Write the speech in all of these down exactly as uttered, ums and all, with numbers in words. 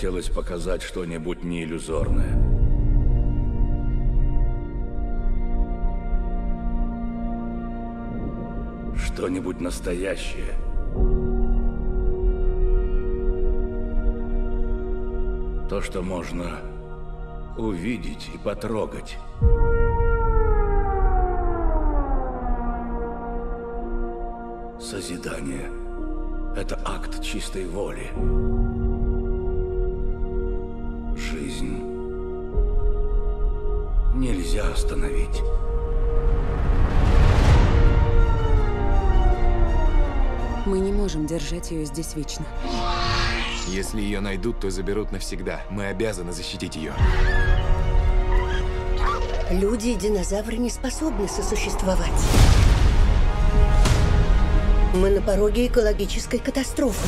хотелось показать что-нибудь не иллюзорное. Что-нибудь настоящее. То, что можно увидеть и потрогать. Созидание — это акт чистой воли. Жизнь нельзя остановить. Мы не можем держать ее здесь вечно. Если ее найдут, то заберут навсегда. Мы обязаны защитить ее. Люди и динозавры не способны сосуществовать. Мы на пороге экологической катастрофы.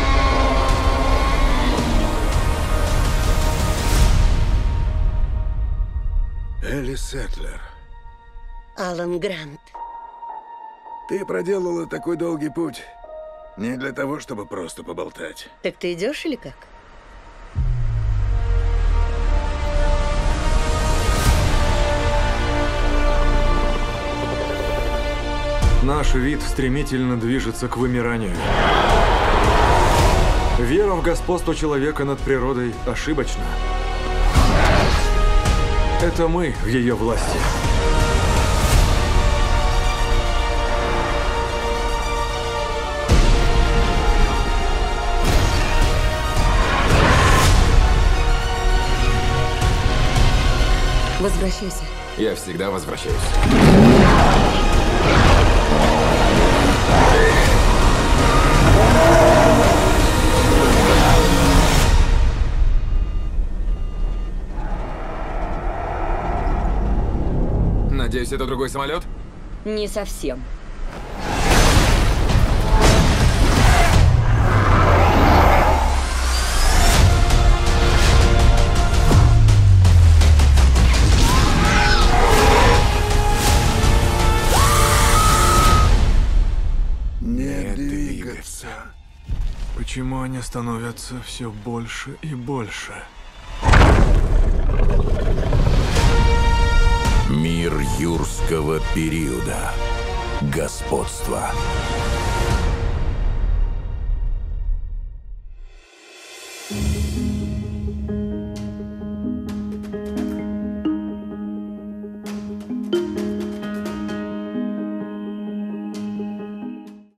Элли Сетлер, Алан Грант. ты проделала такой долгий путь не для того, чтобы просто поболтать. Так ты идешь или как? Наш вид стремительно движется к вымиранию. Вера в господство человека над природой ошибочна. Это мы в ее власти. Возвращайся. Я всегда возвращаюсь. Надеюсь, это другой самолет? Не совсем. Не двигаться. Почему они становятся все больше и больше? Мир юрского периода. Господство.